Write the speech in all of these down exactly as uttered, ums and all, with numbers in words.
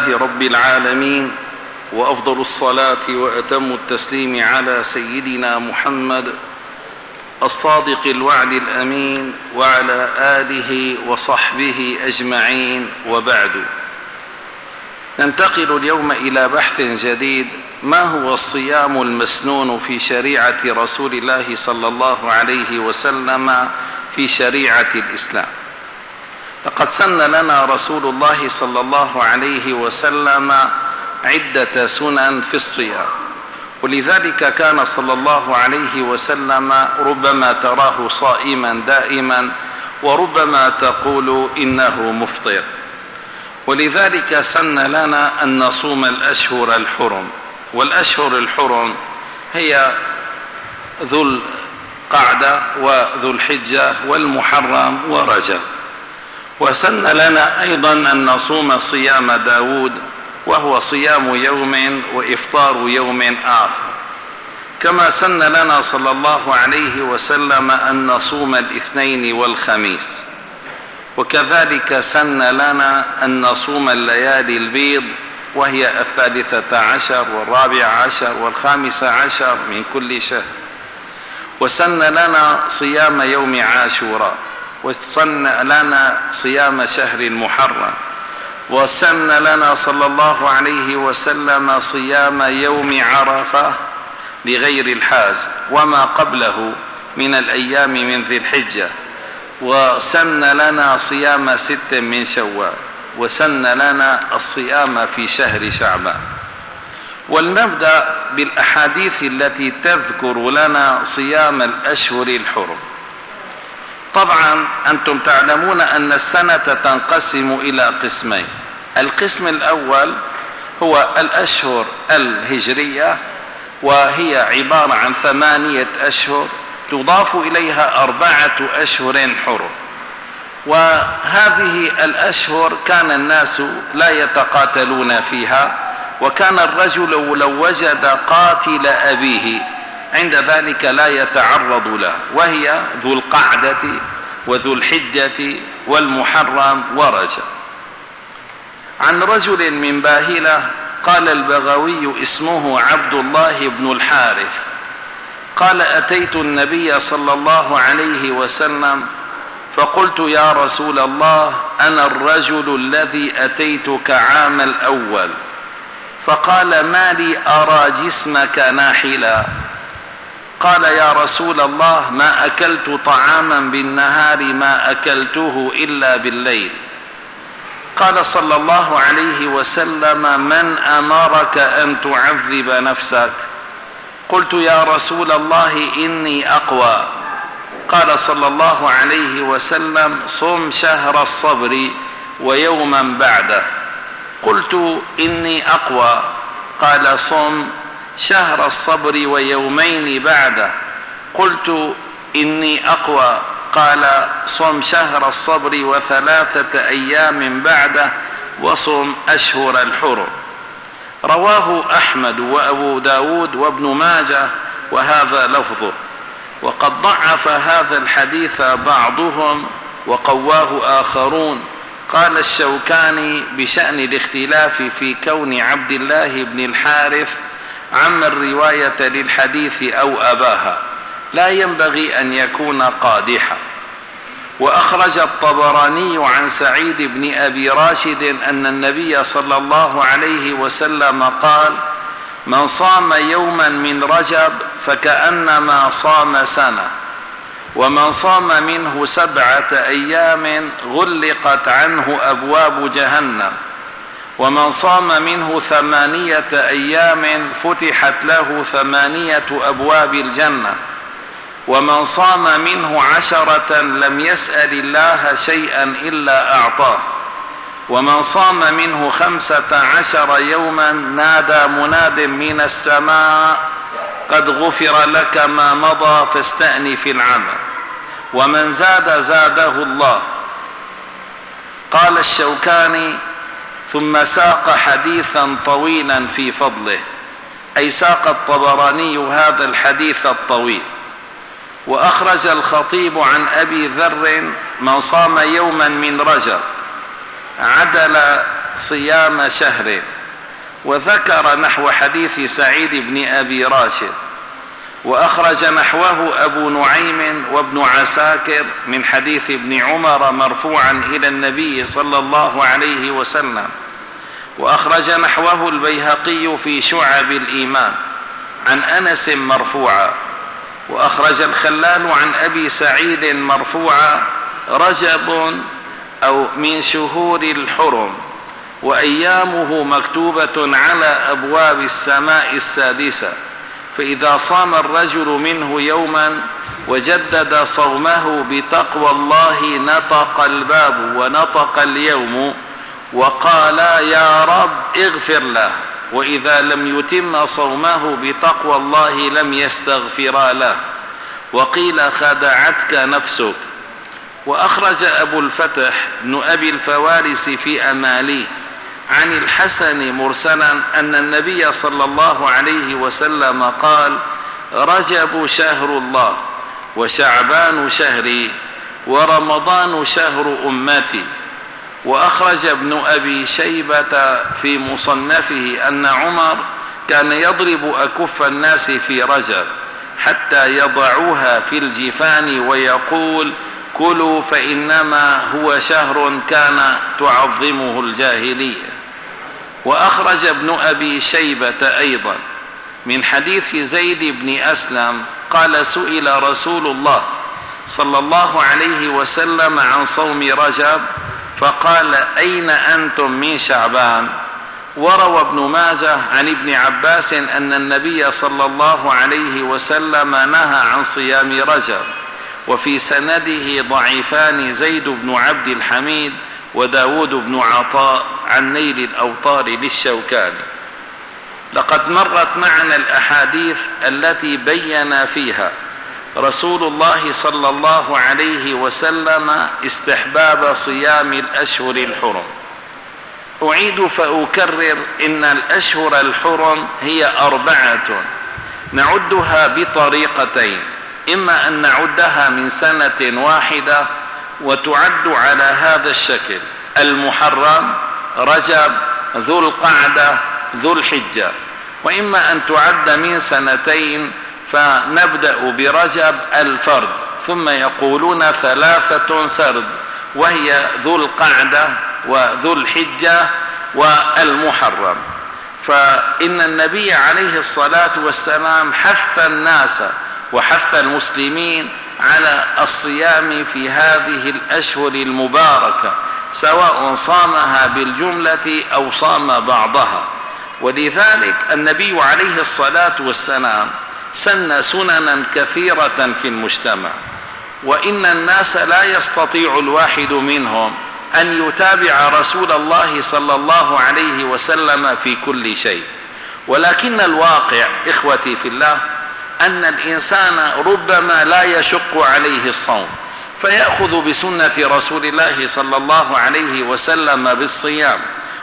رب العالمين، وأفضل الصلاة وأتم التسليم على سيدنا محمد الصادق الوعد الأمين وعلى آله وصحبه أجمعين، وبعد. ننتقل اليوم إلى بحث جديد: ما هو الصيام المسنون في شريعة رسول الله صلى الله عليه وسلم في شريعة الإسلام؟ لقد سن لنا رسول الله صلى الله عليه وسلم عدة سنن في الصيام، ولذلك كان صلى الله عليه وسلم ربما تراه صائما دائما، وربما تقول إنه مفطر. ولذلك سن لنا أن نصوم الأشهر الحرم، والأشهر الحرم هي ذو القعدة وذو الحجة والمحرم ورجب. وسن لنا أيضا أن نصوم صيام داود، وهو صيام يوم وإفطار يوم آخر. كما سن لنا صلى الله عليه وسلم أن نصوم الاثنين والخميس، وكذلك سن لنا أن نصوم الليالي البيض، وهي الثالثة عشر والرابع عشر والخامس عشر من كل شهر. وسن لنا صيام يوم عاشوراء، وسن لنا صيام شهر المحرم، وسن لنا صلى الله عليه وسلم صيام يوم عرفة لغير الحاج وما قبله من الأيام من ذي الحجة، وسن لنا صيام ست من شوال، وسن لنا الصيام في شهر شعبان. ولنبدأ بالأحاديث التي تذكر لنا صيام الأشهر الحرم. طبعا أنتم تعلمون أن السنة تنقسم إلى قسمين: القسم الأول هو الأشهر الهجرية، وهي عبارة عن ثمانية أشهر تضاف إليها أربعة أشهر حرم. وهذه الأشهر كان الناس لا يتقاتلون فيها، وكان الرجل لو وجد قاتل أبيه عند ذلك لا يتعرض له، وهي ذو القعدة وذو الحجة والمحرم ورجب. عن رجل من باهلة قال البغوي اسمه عبد الله بن الحارث قال: أتيت النبي صلى الله عليه وسلم فقلت: يا رسول الله، أنا الرجل الذي أتيتك عام الأول. فقال: ما لي أرى جسمك ناحلا؟ قال: يا رسول الله، ما أكلت طعاما بالنهار ما أكلته إلا بالليل. قال صلى الله عليه وسلم: من أمرك أن تعذب نفسك؟ قلت: يا رسول الله، إني أقوى. قال صلى الله عليه وسلم: صم شهر الصبر ويوما بعده. قلت: إني أقوى. قال: صم شهر الصبر ويومين بعده. قلت: إني أقوى. قال: صم شهر الصبر وثلاثة أيام بعده، وصم أشهر الحرم. رواه أحمد وأبو داود وابن ماجه، وهذا لفظه. وقد ضعف هذا الحديث بعضهم وقواه آخرون. قال الشوكاني بشأن الاختلاف في كون عبد الله بن الحارث عم الرواية للحديث أو أباها لا ينبغي أن يكون قادحا. وأخرج الطبراني عن سعيد بن أبي راشد أن النبي صلى الله عليه وسلم قال: من صام يوما من رجب فكأنما صام سنة، ومن صام منه سبعة أيام غلقت عنه أبواب جهنم، ومن صام منه ثمانية أيام فتحت له ثمانية أبواب الجنة، ومن صام منه عشرة لم يسأل الله شيئا إلا أعطاه، ومن صام منه خمسة عشر يوما نادى مناد من السماء: قد غفر لك ما مضى فاستأنف العمل، ومن زاد زاده الله. قال الشوكاني: ثم ساق حديثا طويلا في فضله، أي ساق الطبراني هذا الحديث الطويل. وأخرج الخطيب عن أبي ذر: من صام يوما من رجب عدل صيام شهر، وذكر نحو حديث سعيد بن أبي راشد، وأخرج نحوه أبو نعيم وابن عساكر من حديث ابن عمر مرفوعا إلى النبي صلى الله عليه وسلم، وأخرج نحوه البيهقي في شعب الإيمان عن أنس مرفوعا، وأخرج الخلال عن أبي سعيد مرفوعا: رجب أو من شهور الحرم، وأيامه مكتوبة على أبواب السماء السادسة، فإذا صام الرجل منه يوما وجدد صومه بتقوى الله نطق الباب ونطق اليوم وقال يا رب اغفر له، وإذا لم يتم صومه بتقوى الله لم يستغفر له، وقيل خدعتك نفسك. وأخرج أبو الفتح بن أبي الفوارس في أماليه عن الحسن مرسلا أن النبي صلى الله عليه وسلم قال: رجب شهر الله، وشعبان شهري، ورمضان شهر أمتي. وأخرج ابن أبي شيبة في مصنفه أن عمر كان يضرب أكف الناس في رجب حتى يضعوها في الجفان ويقول: كلوا فإنما هو شهر كان تعظمه الجاهلية. وأخرج ابن أبي شيبة أيضا من حديث زيد بن أسلم قال: سئل رسول الله صلى الله عليه وسلم عن صوم رجب فقال: أين أنتم من شعبان؟ وروى ابن ماجه عن ابن عباس أن النبي صلى الله عليه وسلم نهى عن صيام رجب، وفي سنده ضعيفان: زيد بن عبد الحميد وداود بن عطاء عن نيل الأوطار للشوكاني. لقد مرت معنا الأحاديث التي بين فيها رسول الله صلى الله عليه وسلم استحباب صيام الأشهر الحرم. أعيد فأكرر إن الأشهر الحرم هي أربعة نعدها بطريقتين: إما أن نعدها من سنة واحدة وتعد على هذا الشكل: المحرم، رجب، ذو القعدة، ذو الحجة، وإما أن تعد من سنتين فنبدأ برجب الفرد، ثم يقولون ثلاثة سرد، وهي ذو القعدة وذو الحجة والمحرم. فإن النبي عليه الصلاة والسلام حث الناس وحث المسلمين على الصيام في هذه الأشهر المباركة، سواء صامها بالجملة أو صام بعضها. ولذلك النبي عليه الصلاة والسلام سن سننا كثيرة في المجتمع، وإن الناس لا يستطيع الواحد منهم أن يتابع رسول الله صلى الله عليه وسلم في كل شيء، ولكن الواقع إخوتي في الله أن الإنسان ربما لا يشق عليه الصوم فيأخذ بسنة رسول الله صلى الله عليه وسلم بالصيام،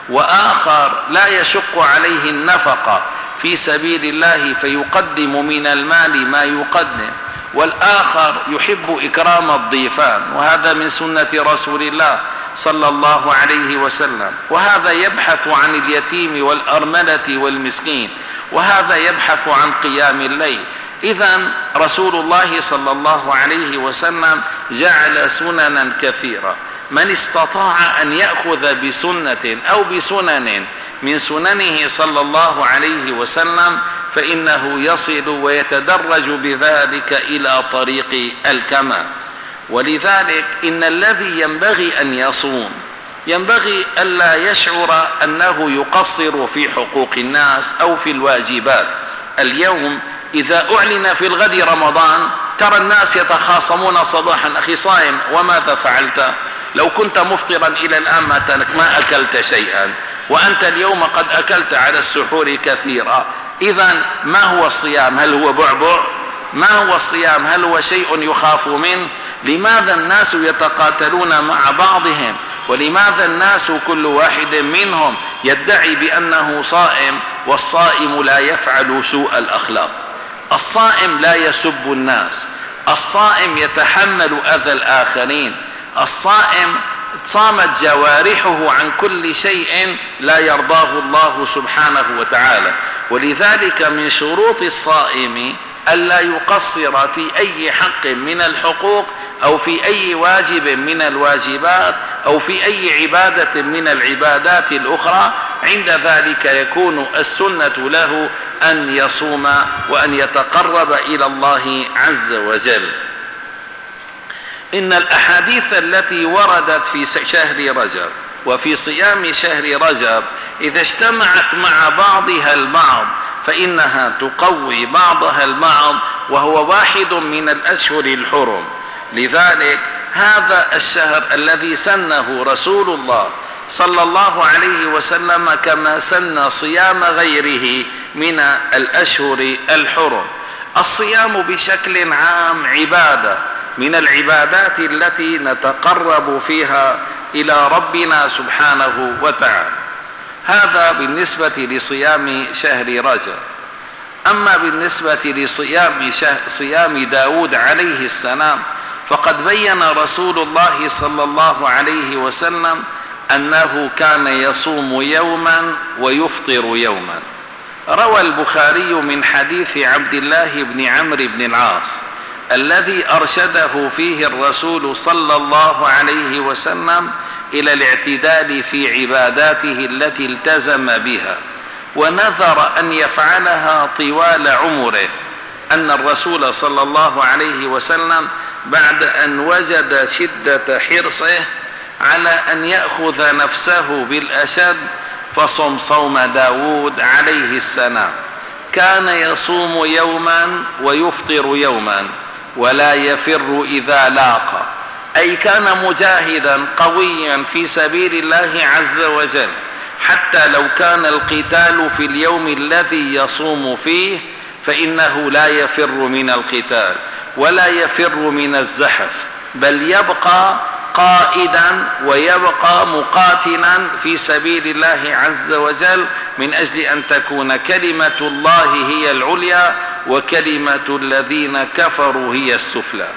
وآخر لا يشق عليه النفقة في سبيل الله فيقدم من المال ما يقدم، والآخر يحب إكرام الضيفان وهذا من سنة رسول الله صلى الله عليه وسلم، وهذا يبحث عن اليتيم والأرملة والمسكين، وهذا يبحث عن قيام الليل. إذن رسول الله صلى الله عليه وسلم جعل سننا كثيرة، من استطاع أن يأخذ بسنة أو بسنن من سننه صلى الله عليه وسلم فإنه يصل ويتدرج بذلك إلى طريق الكمال. ولذلك إن الذي ينبغي أن يصوم ينبغي ألا يشعر أنه يقصر في حقوق الناس أو في الواجبات. اليوم إذا أعلن في الغد رمضان ترى الناس يتخاصمون صباحا: أخي صائم وماذا فعلت؟ لو كنت مفطرا إلى الآن ما أكلت شيئا، وأنت اليوم قد أكلت على السحور كثيرا. إذن ما هو الصيام؟ هل هو بعبع؟ ما هو الصيام؟ هل هو شيء يخاف منه؟ لماذا الناس يتقاتلون مع بعضهم؟ ولماذا الناس كل واحد منهم يدعي بأنه صائم، والصائم لا يفعل سوء الأخلاق؟ الصائم لا يسب الناس، الصائم يتحمل أذى الآخرين، الصائم صامت جوارحه عن كل شيء لا يرضاه الله سبحانه وتعالى. ولذلك من شروط الصائم ألا يقصر في أي حق من الحقوق أو في أي واجب من الواجبات أو في أي عبادة من العبادات الأخرى. عند ذلك يكون السنة له أن يصوم وأن يتقرب إلى الله عز وجل. إن الأحاديث التي وردت في شهر رجب وفي صيام شهر رجب إذا اجتمعت مع بعضها البعض فإنها تقوي بعضها البعض، وهو واحد من الأشهر الحرم. لذلك هذا الشهر الذي سنه رسول الله صلى الله عليه وسلم كما سن صيام غيره من الأشهر الحرم. الصيام بشكل عام عبادة من العبادات التي نتقرب فيها إلى ربنا سبحانه وتعالى. هذا بالنسبة لصيام شهر رجب. أما بالنسبة لصيام صيام داود عليه السلام فقد بين رسول الله صلى الله عليه وسلم أنه كان يصوم يوما ويفطر يوما. روى البخاري من حديث عبد الله بن عمرو بن العاص الذي أرشده فيه الرسول صلى الله عليه وسلم إلى الاعتدال في عباداته التي التزم بها ونذر أن يفعلها طوال عمره. أن الرسول صلى الله عليه وسلم بعد أن وجد شدة حرصه على أن يأخذ نفسه بالأشد فصم صوم داود عليه السلام، كان يصوم يوما ويفطر يوما ولا يفر إذا لاقى، أي كان مجاهدا قويا في سبيل الله عز وجل، حتى لو كان القتال في اليوم الذي يصوم فيه فإنه لا يفر من القتال ولا يفر من الزحف، بل يبقى قائدا ويبقى مقاتلا في سبيل الله عز وجل من أجل أن تكون كلمة الله هي العليا وكلمة الذين كفروا هي السفلى.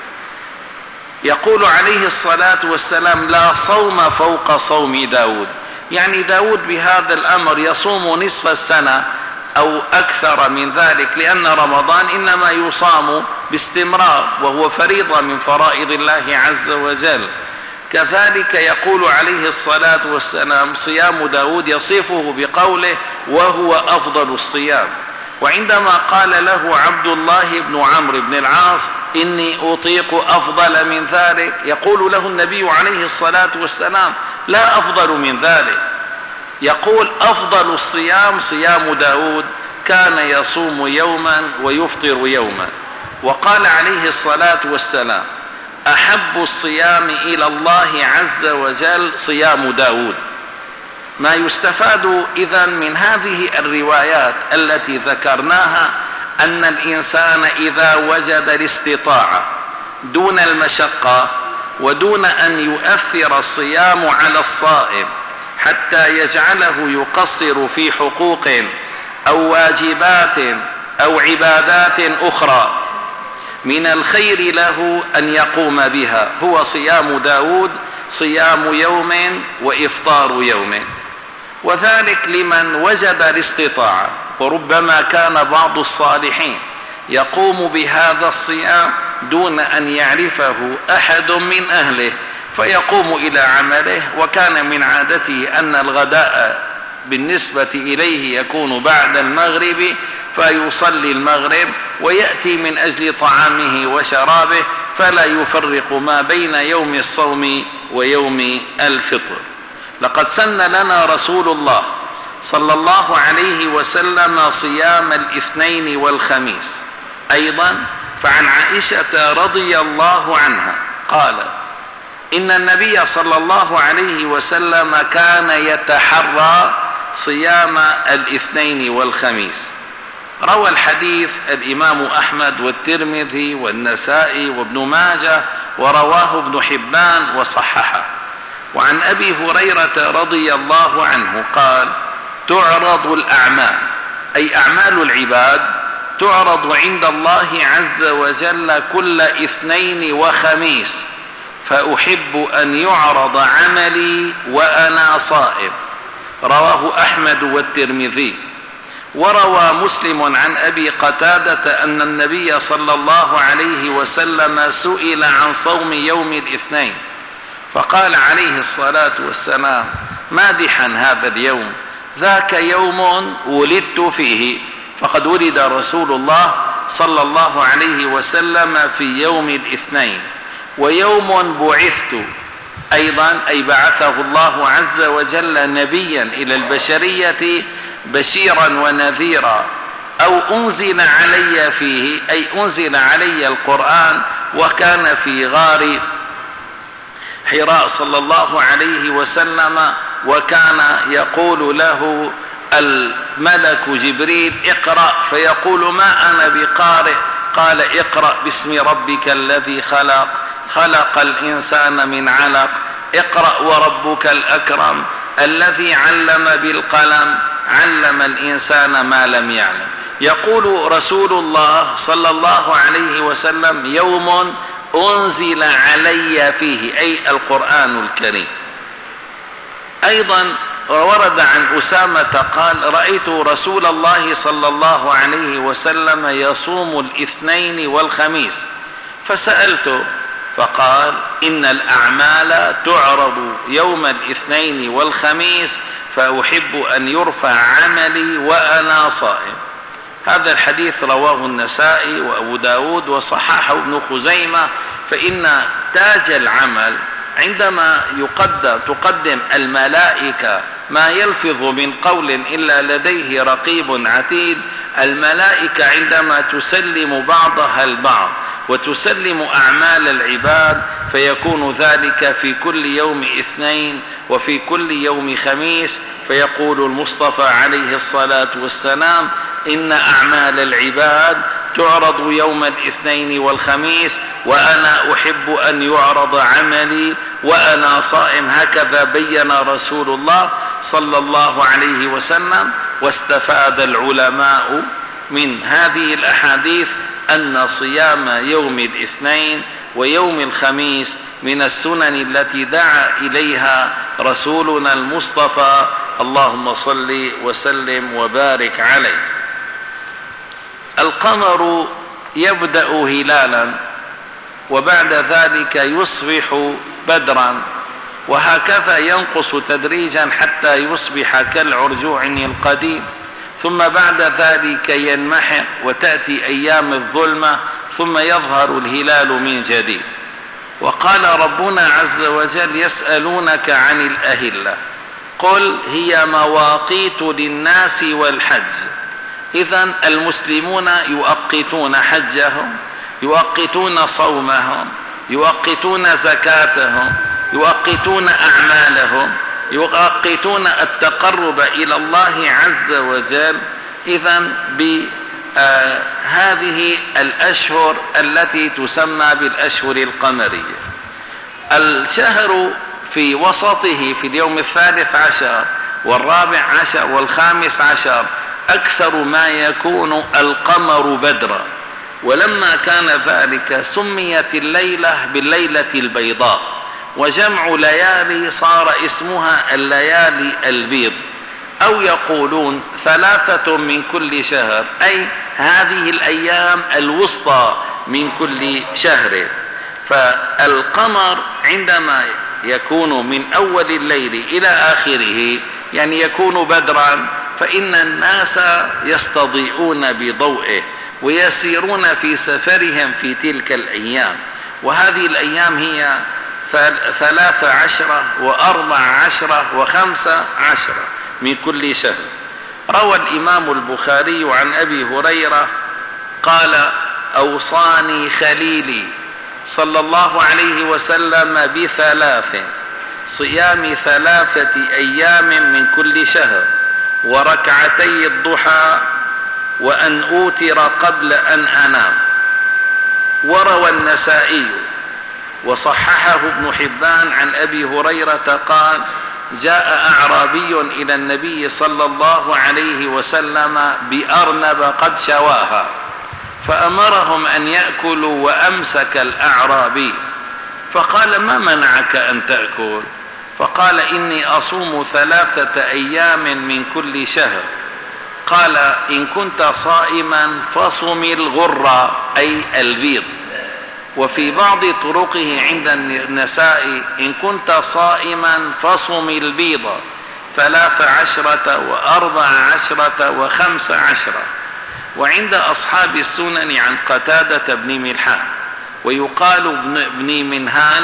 يقول عليه الصلاة والسلام: لا صوم فوق صوم داود، يعني داود بهذا الأمر يصوم نصف السنة أو أكثر من ذلك، لأن رمضان إنما يصام باستمرار وهو فريضة من فرائض الله عز وجل. كذلك يقول عليه الصلاة والسلام: صيام داود يصفه بقوله: وهو أفضل الصيام. وعندما قال له عبد الله بن عمرو بن العاص: إني أطيق أفضل من ذلك، يقول له النبي عليه الصلاة والسلام: لا أفضل من ذلك. يقول: أفضل الصيام صيام داود، كان يصوم يوما ويفطر يوما. وقال عليه الصلاة والسلام: أحب الصيام إلى الله عز وجل صيام داود. ما يستفاد إذن من هذه الروايات التي ذكرناها أن الإنسان إذا وجد الاستطاعة دون المشقة ودون أن يؤثر الصيام على الصائم حتى يجعله يقصر في حقوق أو واجبات أو عبادات أخرى، من الخير له أن يقوم بها. هو صيام داود صيام يوم وإفطار يوم، وذلك لمن وجد الاستطاعة. وربما كان بعض الصالحين يقوم بهذا الصيام دون أن يعرفه أحد من أهله، فيقوم إلى عمله، وكان من عادته أن الغداء بالنسبة إليه يكون بعد المغرب، فيصلي المغرب ويأتي من أجل طعامه وشرابه، فلا يفرق ما بين يوم الصوم ويوم الفطر. لقد سن لنا رسول الله صلى الله عليه وسلم صيام الاثنين والخميس أيضا. فعن عائشة رضي الله عنها قالت: إن النبي صلى الله عليه وسلم كان يتحرى صيام الاثنين والخميس. روى الحديث الإمام أحمد والترمذي والنسائي وابن ماجه، ورواه ابن حبان وصححه. وعن أبي هريرة رضي الله عنه قال: تعرض الأعمال، أي أعمال العباد، تعرض عند الله عز وجل كل اثنين وخميس، فأحب أن يعرض عملي وأنا صائم. رواه أحمد والترمذي. وروى مسلم عن أبي قتادة أن النبي صلى الله عليه وسلم سئل عن صوم يوم الاثنين فقال عليه الصلاة والسلام مادحا هذا اليوم: ذاك يوم ولدت فيه. فقد ولد رسول الله صلى الله عليه وسلم في يوم الاثنين. ويوم بعثت أيضا، أي بعثه الله عز وجل نبيا إلى البشرية بشيرا ونذيرا، أو أنزل علي فيه، أي أنزل علي القرآن، وكان في غار حراء صلى الله عليه وسلم، وكان يقول له الملك جبريل: اقرأ، فيقول: ما أنا بقارئ. قال: اقرأ باسم ربك الذي خلق، خلق الإنسان من علق، اقرأ وربك الأكرم الذي علم بالقلم، علم الإنسان ما لم يعلم. يقول رسول الله صلى الله عليه وسلم: يوم أنزل علي فيه، أي القرآن الكريم. أيضا ورد عن أسامة قال: رأيت رسول الله صلى الله عليه وسلم يصوم الاثنين والخميس، فسألته فقال: إن الأعمال تعرض يوم الاثنين والخميس، فأحب أن يرفع عملي وأنا صائم. هذا الحديث رواه النسائي وأبو داود وصححه ابن خزيمة. فإن تاج العمل عندما يقدم تقدم الملائكة ما يلفظ من قول إلا لديه رقيب عتيد، الملائكة عندما تسلم بعضها البعض وتسلم أعمال العباد، فيكون ذلك في كل يوم اثنين وفي كل يوم خميس. فيقول المصطفى عليه الصلاة والسلام: إن أعمال العباد تعرض يوم الاثنين والخميس، وأنا أحب أن يعرض عملي وأنا صائم. هكذا بين رسول الله صلى الله عليه وسلم. واستفاد العلماء من هذه الأحاديث أن صيام يوم الاثنين ويوم الخميس من السنن التي دعا إليها رسولنا المصطفى، اللهم صل وسلم وبارك عليه. القمر يبدأ هلالا، وبعد ذلك يصبح بدرا، وهكذا ينقص تدريجا حتى يصبح كالعرجوع القديم، ثم بعد ذلك ينمحق وتأتي أيام الظلمة، ثم يظهر الهلال من جديد. وقال ربنا عز وجل: يسألونك عن الأهلة، قل هي مواقيت للناس والحج. إذن المسلمون يؤقتون حجهم، يؤقتون صومهم، يؤقتون زكاتهم، يؤقتون أعمالهم، يؤقتون التقرب إلى الله عز وجل. إذن بهذه الأشهر التي تسمى بالأشهر القمرية. الشهر في وسطه في اليوم الثالث عشر والرابع عشر والخامس عشر أكثر ما يكون القمر بدرا، ولما كان ذلك سميت الليلة بالليلة البيضاء، وجمع ليالي صار اسمها الليالي البيض، أو يقولون ثلاثة من كل شهر، أي هذه الأيام الوسطى من كل شهر. فالقمر عندما يكون من أول الليل إلى آخره يعني يكون بدرا، فإن الناس يستضيئون بضوئه ويسيرون في سفرهم في تلك الأيام. وهذه الأيام هي ثلاث عشرة وأربع عشرة وخمسة عشرة من كل شهر. روى الإمام البخاري عن أبي هريرة قال: أوصاني خليلي صلى الله عليه وسلم بثلاث: صيام ثلاثة أيام من كل شهر، وركعتي الضحى، وأن أوتر قبل أن أنام. وروى النسائي وصححه ابن حبان عن أبي هريرة قال: جاء أعرابي إلى النبي صلى الله عليه وسلم بأرنب قد شواها، فأمرهم أن يأكلوا، وأمسك الأعرابي، فقال: ما منعك أن تأكل؟ فقال: إني أصوم ثلاثة أيام من كل شهر. قال: إن كنت صائما فصم الغر أي البيض. وفي بعض طرقه عند النساء: إن كنت صائما فصم البيض ثلاث عشرة وأربع عشرة وخمس عشرة. وعند أصحاب السنن عن قتادة بن ملحان ويقال ابن منهال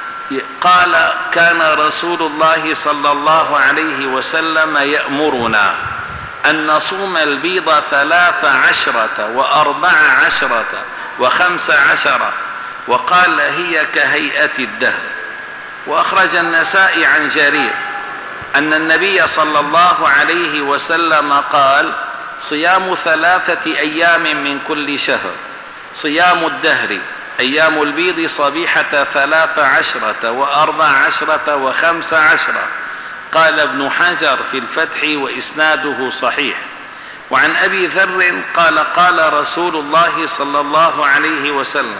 قال: كان رسول الله صلى الله عليه وسلم يأمرنا أن نصوم البيض ثلاث عشرة وأربع عشرة وخمس عشرة، وقال: هي كهيئة الدهر. وأخرج النسائي عن جرير أن النبي صلى الله عليه وسلم قال: صيام ثلاثة أيام من كل شهر، صيام الدهر أيام البيض صبيحة ثلاث عشرة وأربع عشرة وخمس عشرة. قال ابن حجر في الفتح وإسناده صحيح. وعن أبي ذر قال: قال رسول الله صلى الله عليه وسلم: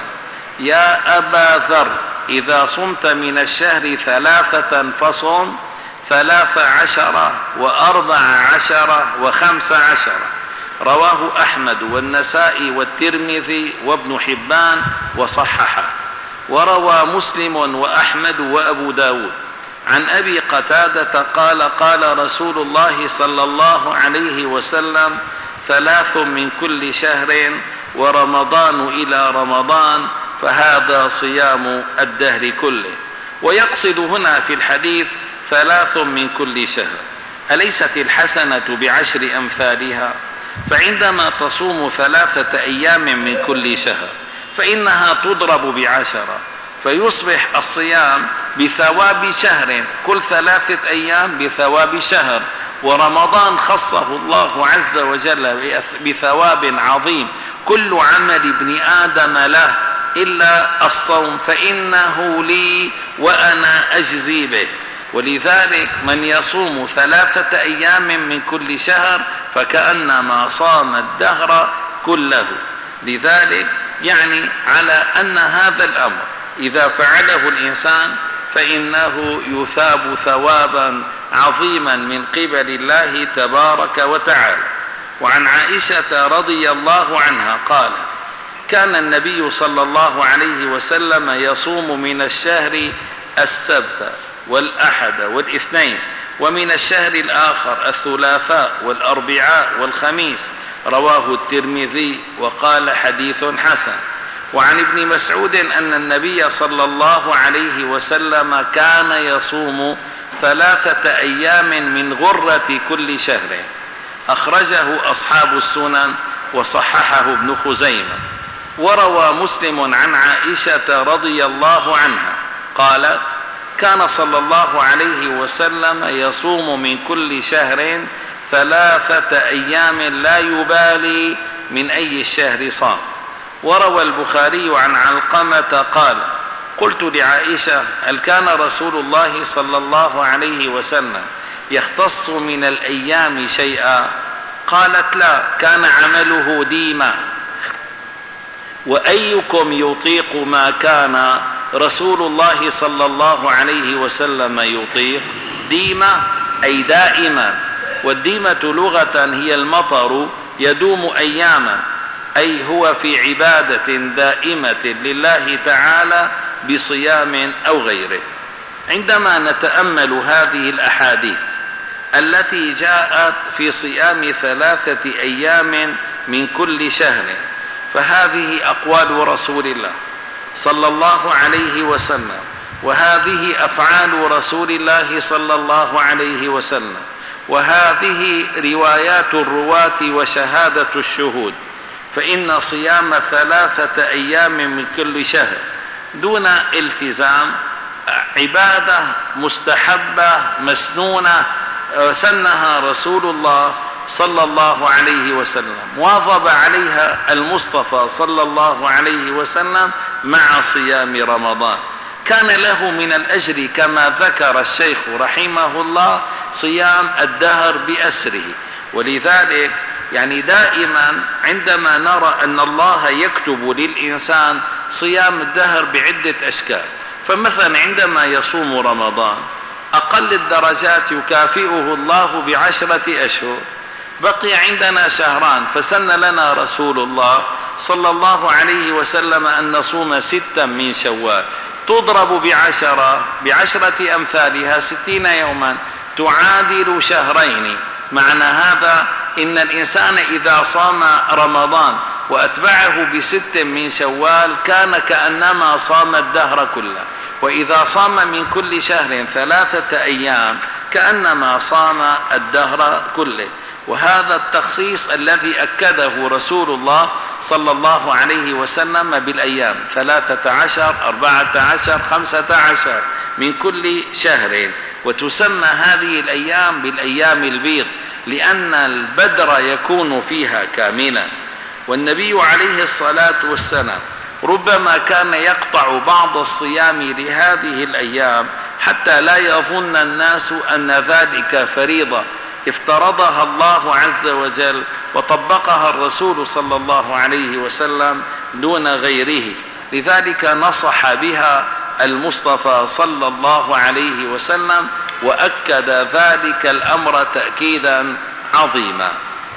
يا أبا ذر، إذا صمت من الشهر ثلاثة فصم ثلاث عشرة وأربع عشرة وخمس عشرة. رواه أحمد والنسائي والترمذي وابن حبان وصححه. وروى مسلم وأحمد وأبو داود عن أبي قتادة قال: قال رسول الله صلى الله عليه وسلم: ثلاث من كل شهر ورمضان إلى رمضان، فهذا صيام الدهر كله. ويقصد هنا في الحديث ثلاث من كل شهر. أليست الحسنة بعشر أمثالها؟ فعندما تصوم ثلاثة أيام من كل شهر فإنها تضرب بعشرة، فيصبح الصيام بثواب شهر، كل ثلاثة أيام بثواب شهر. ورمضان خصه الله عز وجل بثواب عظيم: كل عمل ابن آدم له إلا الصوم فإنه لي وأنا أجزي به. ولذلك من يصوم ثلاثة أيام من كل شهر فكأنما صام الدهر كله. لذلك يعني على أن هذا الأمر إذا فعله الإنسان فإنه يثاب ثوابا عظيما من قبل الله تبارك وتعالى. وعن عائشة رضي الله عنها قالت: كان النبي صلى الله عليه وسلم يصوم من الشهر السبت والأحد والاثنين، ومن الشهر الآخر الثلاثاء والأربعاء والخميس. رواه الترمذي وقال: حديث حسن. وعن ابن مسعود أن النبي صلى الله عليه وسلم كان يصوم ثلاثة أيام من غرة كل شهر. أخرجه أصحاب السنن وصححه ابن خزيمة. وروى مسلم عن عائشة رضي الله عنها قالت: كان صلى الله عليه وسلم يصوم من كل شهر ثلاثة أيام لا يبالي من أي الشهر صام. وروى البخاري عن علقمة قال: قلت لعائشة: هل كان رسول الله صلى الله عليه وسلم يختص من الأيام شيئا؟ قالت: لا، كان عمله ديما. وأيكم يطيق ما كان رسول الله صلى الله عليه وسلم يطيق؟ ديما أي دائما، والديمة لغة هي المطر يدوم أياما، أي هو في عبادة دائمة لله تعالى بصيام أو غيره. عندما نتأمل هذه الأحاديث التي جاءت في صيام ثلاثة أيام من كل شهر، فهذه أقوال رسول الله صلى الله عليه وسلم، وهذه أفعال رسول الله صلى الله عليه وسلم، وهذه روايات الرواة وشهادة الشهود. فإن صيام ثلاثة أيام من كل شهر دون التزام عبادة مستحبة مسنونة سنها رسول الله صلى الله عليه وسلم، واظب عليها المصطفى صلى الله عليه وسلم مع صيام رمضان. كان له من الأجر كما ذكر الشيخ رحمه الله صيام الدهر بأسره. ولذلك يعني دائما عندما نرى أن الله يكتب للإنسان صيام الدهر بعدة أشكال، فمثلا عندما يصوم رمضان أقل الدرجات يكافئه الله بعشرة أشهر، بقي عندنا شهران، فسن لنا رسول الله صلى الله عليه وسلم أن نصوم ستا من شوال، تضرب بعشرة بعشرة أمثالها ستين يوما تعادل شهرين. معنى هذا إن الإنسان إذا صام رمضان وأتبعه بست من شوال كان كأنما صام الدهر كله، وإذا صام من كل شهر ثلاثة أيام كأنما صام الدهر كله. وهذا التخصيص الذي أكده رسول الله صلى الله عليه وسلم بالأيام، ثلاثة عشر، أربعة عشر، خمسة عشر من كل شهر. وتسمى هذه الأيام بالأيام البيض لأن البدر يكون فيها كاملا. والنبي عليه الصلاة والسلام ربما كان يقطع بعض الصيام لهذه الأيام حتى لا يظن الناس أن ذلك فريضة افترضها الله عز وجل وطبقها الرسول صلى الله عليه وسلم دون غيره، لذلك نصح بها المصطفى صلى الله عليه وسلم وأكد ذلك الأمر تأكيدا عظيما.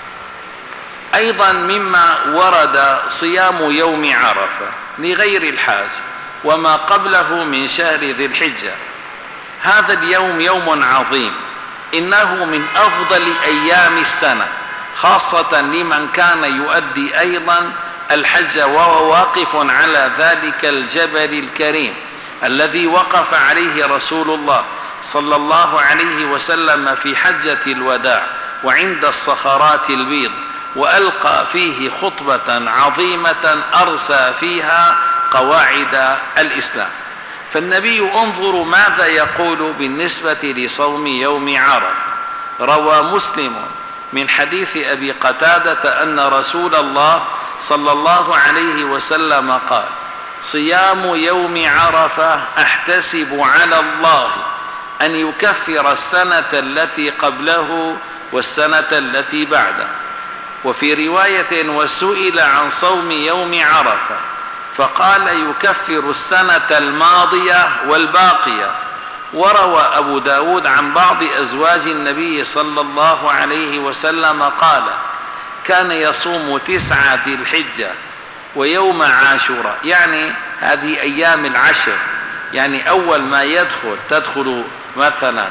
أيضا مما ورد صيام يوم عرفة لغير الحاج وما قبله من شهر ذي الحجة. هذا اليوم يوم عظيم، إنه من أفضل أيام السنة، خاصة لمن كان يؤدي أيضا الحج وهو واقف على ذلك الجبل الكريم الذي وقف عليه رسول الله صلى الله عليه وسلم في حجة الوداع وعند الصخرات البيض، وألقى فيه خطبة عظيمة أرسى فيها قواعد الإسلام. فالنبي انظروا ماذا يقول بالنسبة لصوم يوم عرفة. روى مسلم من حديث أبي قتادة أن رسول الله صلى الله عليه وسلم قال: صيام يوم عرفة أحتسب على الله أن يكفر السنة التي قبله والسنة التي بعده. وفي رواية: وسئل عن صوم يوم عرفة فقال: يكفر السنة الماضية والباقية. وروى أبو داود عن بعض أزواج النبي صلى الله عليه وسلم قال: كان يصوم تسعة ذي الحجة ويوم عاشوراء، يعني هذه أيام العشر، يعني أول ما يدخل تدخل مثلا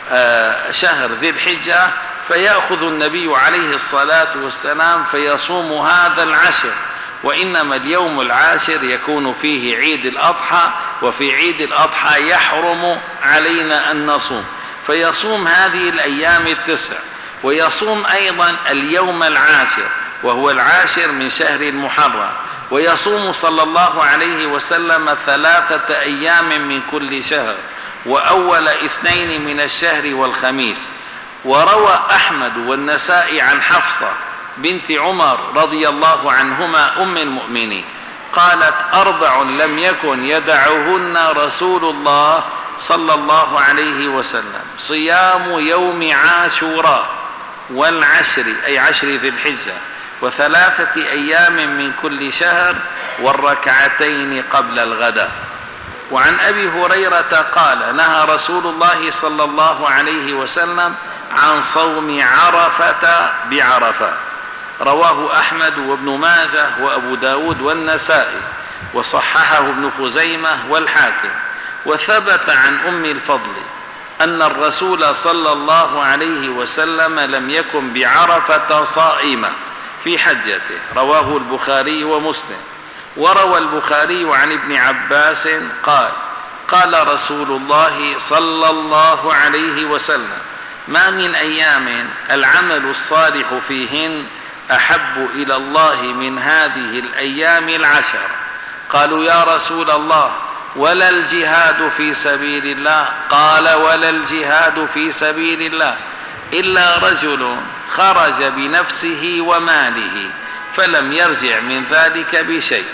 شهر ذي الحجة فيأخذ النبي عليه الصلاة والسلام فيصوم هذا العشر. وإنما اليوم العاشر يكون فيه عيد الأضحى، وفي عيد الأضحى يحرم علينا أن نصوم، فيصوم هذه الأيام التسع، ويصوم أيضا اليوم العاشر وهو العاشر من شهر المحرم، ويصوم صلى الله عليه وسلم ثلاثة أيام من كل شهر، وأول اثنين من الشهر والخميس. وروى أحمد والنسائي عن حفصة بنت عمر رضي الله عنهما أم المؤمنين قالت: أربع لم يكن يدعهن رسول الله صلى الله عليه وسلم: صيام يوم عاشوراء والعشر أي عشر ذي الحجة وثلاثة أيام من كل شهر والركعتين قبل الغداء. وعن أبي هريرة قال: نهى رسول الله صلى الله عليه وسلم عن صوم عرفة بعرفات. رواه أحمد وابن ماجه وأبو داود والنسائي، وصححه ابن خزيمة والحاكم. وثبت عن أم الفضل أن الرسول صلى الله عليه وسلم لم يكن بعرفة صائمة في حجته. رواه البخاري ومسلم. وروى البخاري عن ابن عباس قال: قال رسول الله صلى الله عليه وسلم: ما من أيام العمل الصالح فيهن أحب إلى الله من هذه الأيام العشر. قالوا: يا رسول الله ولا الجهاد في سبيل الله؟ قال: ولا الجهاد في سبيل الله إلا رجل خرج بنفسه وماله فلم يرجع من ذلك بشيء.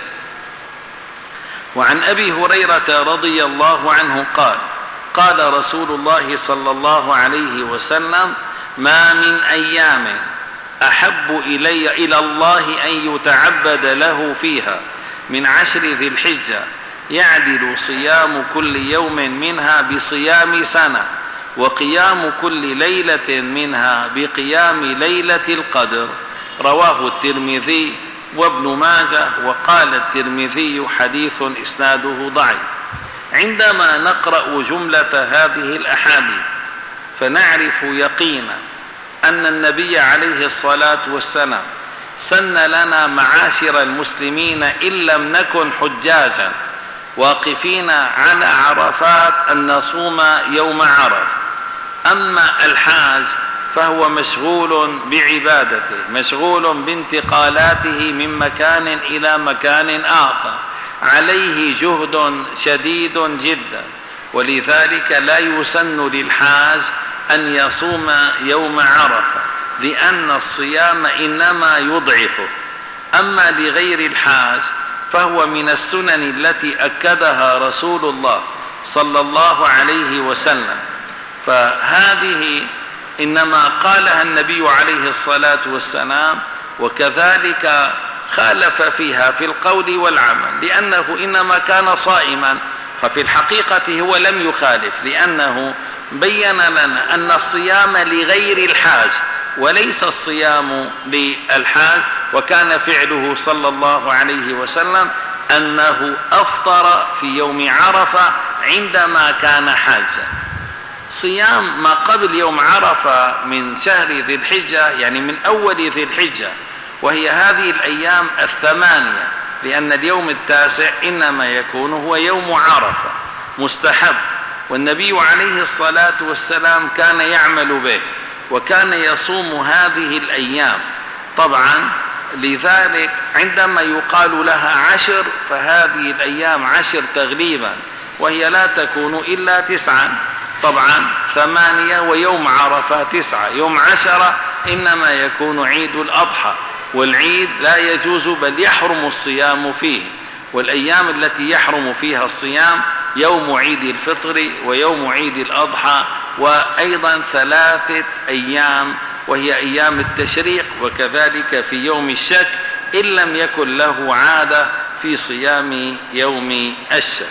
وعن أبي هريرة رضي الله عنه قال: قال رسول الله صلى الله عليه وسلم: ما من أيام أحب إلي إلى الله أن يتعبد له فيها من عشر ذي الحجة يعدل صيام كل يوم منها بصيام سنة، وقيام كل ليلة منها بقيام ليلة القدر. رواه الترمذي وابن ماجه، وقال الترمذي حديث إسناده ضعيف. عندما نقرأ جملة هذه الأحاديث فنعرف يقينا أن النبي عليه الصلاة والسلام سن لنا معاشر المسلمين إن لم نكن حجاجا واقفين على عرفات أن نصوم يوم عرفة. أما الحاج فهو مشغول بعبادته، مشغول بانتقالاته من مكان إلى مكان آخر، عليه جهد شديد جدا، ولذلك لا يسن للحاج أن يصوم يوم عرفة، لأن الصيام إنما يضعفه. أما لغير الحاج فهو من السنن التي أكدها رسول الله صلى الله عليه وسلم، فهذه إنما قالها النبي عليه الصلاة والسلام، وكذلك خالف فيها في القول والعمل، لأنه إنما كان صائما، ففي الحقيقة هو لم يخالف، لأنه بين لنا أن الصيام لغير الحاج وليس الصيام للحاج. وكان فعله صلى الله عليه وسلم أنه أفطر في يوم عرفة عندما كان حاجا. صيام ما قبل يوم عرفة من شهر ذي الحجة، يعني من أول ذي الحجة، وهي هذه الأيام الثمانية، لأن اليوم التاسع إنما يكون هو يوم عرفة، مستحب، والنبي عليه الصلاة والسلام كان يعمل به وكان يصوم هذه الأيام. طبعا لذلك عندما يقال لها عشر فهذه الأيام عشر تغليبا، وهي لا تكون إلا تسعا، طبعا ثمانية ويوم عرفة تسعة، يوم عشرة إنما يكون عيد الأضحى، والعيد لا يجوز بل يحرم الصيام فيه. والأيام التي يحرم فيها الصيام يوم عيد الفطر ويوم عيد الأضحى، وأيضا ثلاثة أيام وهي أيام التشريق، وكذلك في يوم الشك إن لم يكن له عادة في صيام يوم الشك.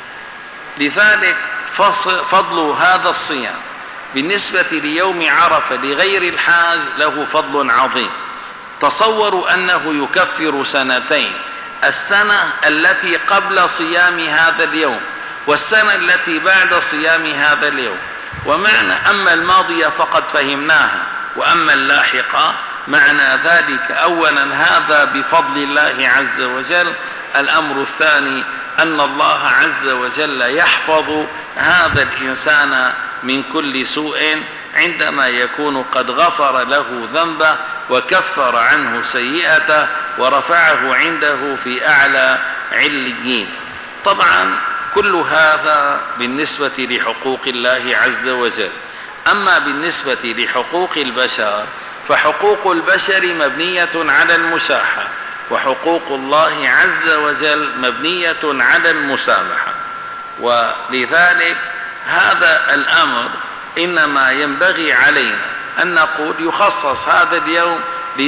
لذلك فضل هذا الصيام بالنسبة ليوم عرفة لغير الحاج له فضل عظيم. تصوروا أنه يكفر سنتين، السنة التي قبل صيام هذا اليوم والسنة التي بعد صيام هذا اليوم. ومعنى أما الماضية فقد فهمناها، وأما اللاحقة معنى ذلك أولا هذا بفضل الله عز وجل. الأمر الثاني أن الله عز وجل يحفظ هذا الإنسان من كل سوء عندما يكون قد غفر له ذنبه وكفر عنه سيئته ورفعه عنده في أعلى عليين. طبعا كل هذا بالنسبة لحقوق الله عز وجل. أما بالنسبة لحقوق البشر فحقوق البشر مبنية على المشاحة، وحقوق الله عز وجل مبنية على المسامحة. ولذلك هذا الأمر إنما ينبغي علينا أن نقول يخصص هذا اليوم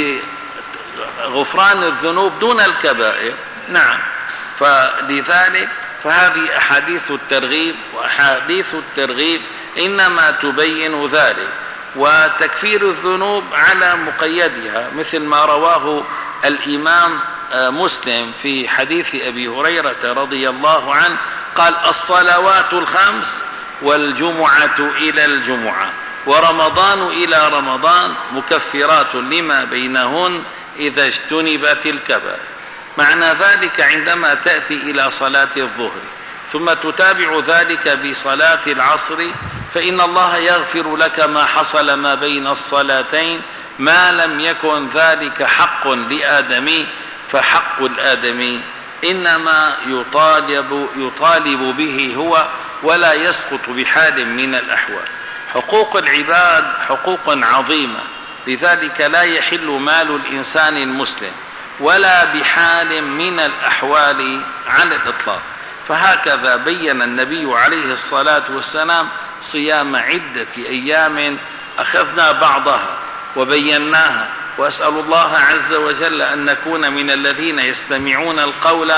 بغفران الذنوب دون الكبائر. نعم، فلذلك فهذه أحاديث الترغيب، وأحاديث الترغيب إنما تبين ذلك، وتكفير الذنوب على مقيدها، مثل ما رواه الإمام مسلم في حديث أبي هريرة رضي الله عنه قال: الصلوات الخمس والجمعة إلى الجمعة ورمضان إلى رمضان مكفرات لما بينهن إذا اجتنبت الكبائر. معنى ذلك عندما تأتي إلى صلاة الظهر ثم تتابع ذلك بصلاة العصر فإن الله يغفر لك ما حصل ما بين الصلاتين ما لم يكن ذلك حق لآدمي، فحق الآدمي إنما يطالب, يطالب به هو ولا يسقط بحال من الأحوال. حقوق العباد حقوق عظيمة، لذلك لا يحل مال الإنسان المسلم ولا بحال من الأحوال على الإطلاق. فهكذا بين النبي عليه الصلاة والسلام صيام عدة أيام أخذنا بعضها وبيناها، وأسأل الله عز وجل أن نكون من الذين يستمعون القول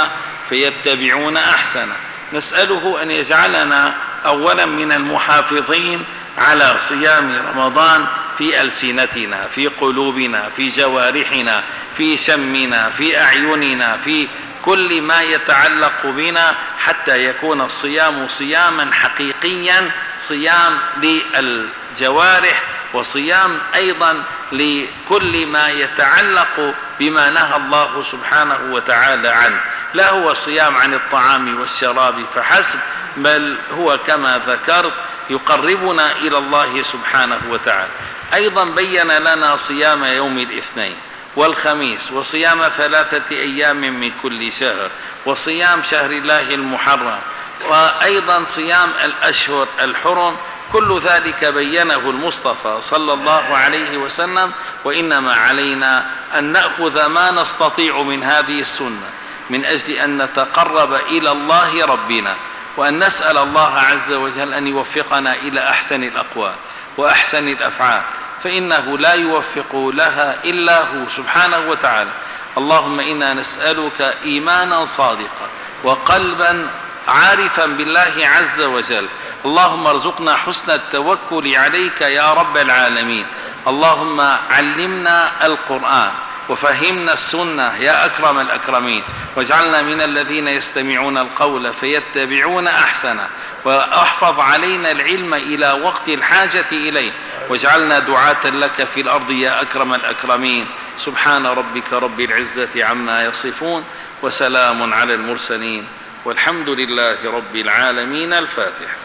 فيتبعون أحسنه. نسأله أن يجعلنا أولا من المحافظين على صيام رمضان في ألسنتنا، في قلوبنا، في جوارحنا، في شمنا، في أعيننا، في كل ما يتعلق بنا، حتى يكون الصيام صياما حقيقيا، صيام للجوارح وصيام أيضا لكل ما يتعلق بما نهى الله سبحانه وتعالى عنه. لا هو صيام عن الطعام والشراب فحسب، بل هو كما ذكرت يقربنا إلى الله سبحانه وتعالى. أيضا بين لنا صيام يوم الاثنين والخميس، وصيام ثلاثة أيام من كل شهر، وصيام شهر الله المحرم، وأيضا صيام الأشهر الحرم. كل ذلك بينه المصطفى صلى الله عليه وسلم، وإنما علينا أن نأخذ ما نستطيع من هذه السنة من أجل أن نتقرب إلى الله ربنا، وأن نسأل الله عز وجل أن يوفقنا إلى أحسن الأقوال وأحسن الأفعال، فإنه لا يوفق لها إلا هو سبحانه وتعالى. اللهم إنا نسألك إيمانا صادقا وقلبا عارفا بالله عز وجل. اللهم ارزقنا حسن التوكل عليك يا رب العالمين. اللهم علمنا القرآن وفهمنا السنة يا أكرم الأكرمين، واجعلنا من الذين يستمعون القول فيتبعون أحسنه، واحفظ علينا العلم إلى وقت الحاجة إليه، واجعلنا دعاة لك في الأرض يا أكرم الأكرمين. سبحان ربك رب العزة عما يصفون، وسلام على المرسلين، والحمد لله رب العالمين. الفاتحة.